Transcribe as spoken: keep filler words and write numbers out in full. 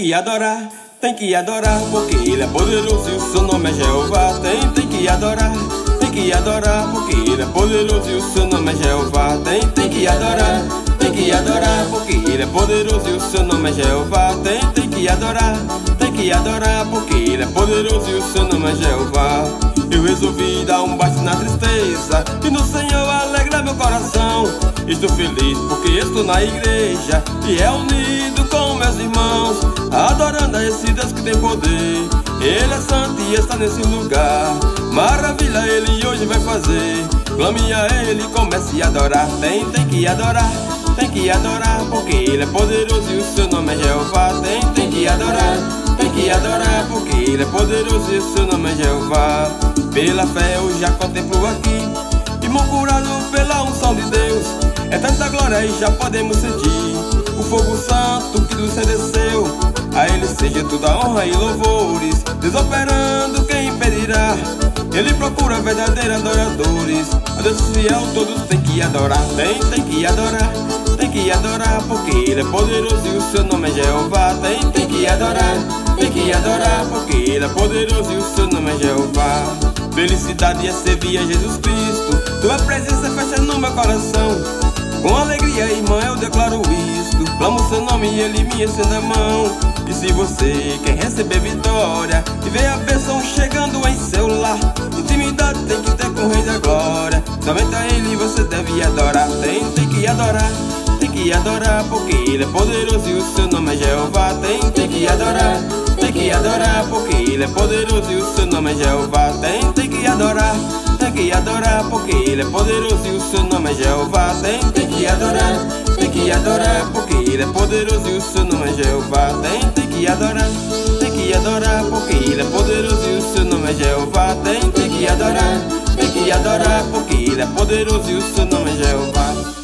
que adorar, tem que adorar, porque Ele é poderoso e o seu nome é Jeová. Tem, tem que adorar, tem que adorar, porque Ele é poderoso e o seu nome é Jeová. Tem, tem que adorar, tem que adorar, porque Ele é poderoso e o seu nome é Jeová. Tem, tem que adorar, tem que adorar, porque Ele é poderoso e o seu nome é Jeová. Eu resolvi dar um bate na tristeza e no Senhor alegra meu coração. Estou feliz porque estou na igreja e é unido com meus irmãos, adorando a esse Deus que tem poder. Ele é santo e está nesse lugar. Maravilha Ele hoje vai fazer. Clame a Ele e comece a adorar. Tem, tem que adorar, tem que adorar, porque Ele é poderoso e o seu nome é Jeová. Tem, tem que adorar, tem que adorar, porque Ele é poderoso e o seu nome é Jeová. Pela fé eu já contemplo aqui, irmão curado pela unção de Deus. É tanta glória e já podemos sentir o fogo santo que do céu desceu. A Ele seja toda honra e louvores, Deus operando, quem impedirá? Ele procura verdadeiros adoradores. A Deus fiel todos têm que adorar. Tem, tem que adorar, tem que adorar, porque Ele é poderoso e o seu nome é Jeová. Tem, tem que adorar, tem que adorar, porque Ele é poderoso e o seu nome é Jeová. Felicidade é servir a Jesus Cristo, tua presença fecha no meu coração. Com alegria, irmã, eu declaro isto. Clamo seu nome e Ele me estende a mão. E se você quer receber vitória e ver a bênção chegando em seu lar, intimidade tem que ter com o Rei da Glória. Somente a Ele você deve adorar. Tem, tem que adorar, tem que adorar, porque Ele é poderoso e o seu nome é Jeová. Tem, tem que adorar, tem que adorar, porque Ele é poderoso e o seu nome é Jeová. Tem, tem que adorar, tem que adorar, porque Ele é poderoso e o seu nome é Jeová. Tem, tem que adorar, tem que adorar, porque Ele é poderoso e o seu nome é Jeová. Tem, tem que adorar, tem que adorar, porque Ele é poderoso e o seu nome é Jeová. Tem, tem que adorar, tem que adorar, porque Ele é poderoso e o seu nome é Jeová.